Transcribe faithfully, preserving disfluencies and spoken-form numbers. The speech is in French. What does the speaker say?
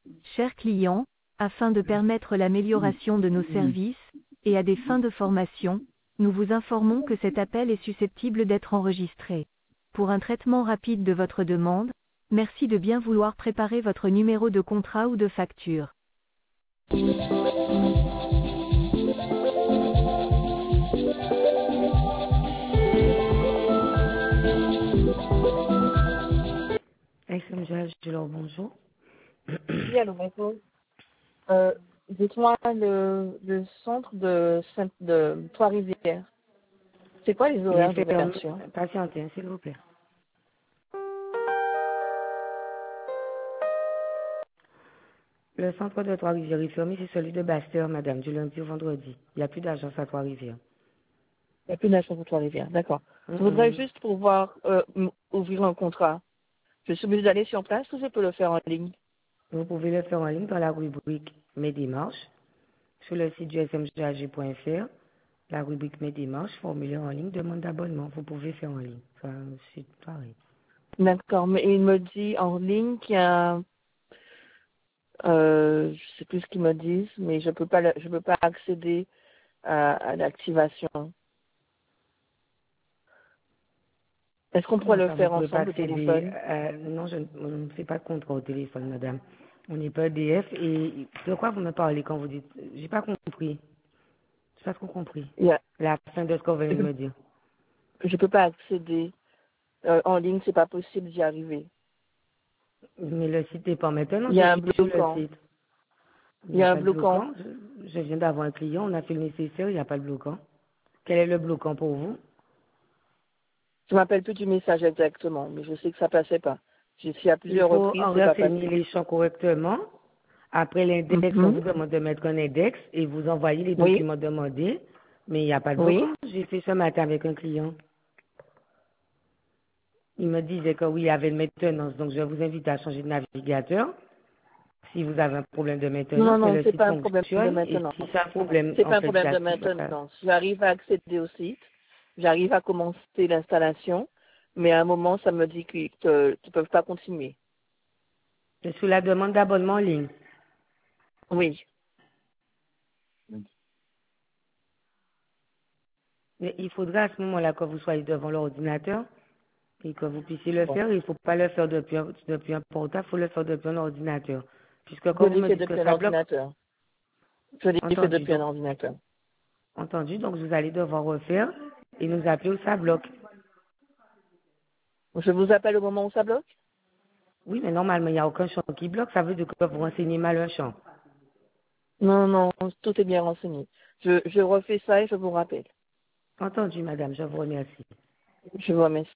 Chers clients, afin de permettre l'amélioration de nos services, et à des fins de formation, nous vous informons que cet appel est susceptible d'être enregistré. Pour un traitement rapide de votre demande, merci de bien vouloir préparer votre numéro de contrat ou de facture. S M G H, alors bonjour. Oui, allô, bonjour. Euh, dites-moi le, le centre de, Saint- de Trois-Rivières. C'est quoi les Il est horaires fermé. d'ouverture? Patientez, hein, s'il vous plaît. Le centre de Trois-Rivières est fermé, c'est celui de Bastère, madame, du lundi au vendredi. Il n'y a plus d'agence à Trois-Rivières. Il n'y a plus d'agence de Trois-Rivières, d'accord. Mm, Je voudrais mm. juste pouvoir euh, m- ouvrir un contrat. Je suis obligée d'aller sur place ou je peux le faire en ligne? Vous pouvez le faire en ligne dans la rubrique Mes démarches, sur le site du s m g a g point f r, la rubrique Mes démarches, formulaire en ligne, demande d'abonnement. Vous pouvez faire en ligne. Ça, c'est pareil. D'accord, mais il me dit en ligne qu'il y a, euh, je sais plus ce qu'ils me disent, mais je peux pas, le- je peux pas accéder à, à l'activation. Est-ce qu'on pourrait Comment le ça, vous faire pouvez pas ensemble au accéder téléphone? à... Non, je ne on ne fait pas de contrat au téléphone, madame. On n'est pas E D F. Et de quoi vous me parlez quand vous dites... J'ai pas compris. J'ai pas trop compris. Il y a- La fin de ce qu'on vient je de peux, me dire. je peux pas accéder euh, en ligne, c'est pas possible d'y arriver. Mais le site n'est pas maintenant. Il y Je a un suis sur le bloquant. site. Il Il n'y y a a un pas de bloquant. bloquant. Je, je viens d'avoir un client. On a fait le nécessaire. Il n'y a pas de bloquant. Quel est le bloquant pour vous? Je m'appelle plus du message exactement, mais je sais que ça passait pas. J'ai essayé à Il plusieurs faut reprises, c'est pas renseigner passé. les champs correctement. Après l'index, on Mhm. vous demande de mettre un index et vous envoyez les Oui, documents demandés. Mais il n'y a pas de bloquant. oui. J'ai fait ce matin avec un client. Il me disait que oui, il y avait une maintenance. Donc, je vous invite à changer de navigateur si vous avez un problème de Non, maintenance. non, Mais non, le c'est site pas un problème de fonctionne. Et maintenance. si c'est un problème, C'est en pas un fait, problème de j'active. euh, maintenance. J'arrive à accéder au site, j'arrive à commencer l'installation, mais à un moment, ça me dit qu'ils ne peuvent pas continuer. Sur la demande d'abonnement en ligne. Oui. Mais il faudra à ce moment-là que vous soyez devant l'ordinateur et que vous puissiez le Bon. faire. Il ne faut pas le faire depuis un, depuis un portable, il faut le faire depuis un ordinateur. Puisque Je quand vous l'ai me fait dites que depuis un ça bloque, ordinateur. Je l'ai fait entendu, depuis un donc, ordinateur. entendu, donc vous allez devoir refaire et nous appeler où ça bloque. Je vous appelle au moment où ça bloque? Oui, mais normalement, il n'y a aucun champ qui bloque, ça veut dire que vous renseignez mal un champ. Non, non, tout est bien renseigné. Je, je refais ça et je vous rappelle. Entendu, madame, je vous remercie. Je vous remercie.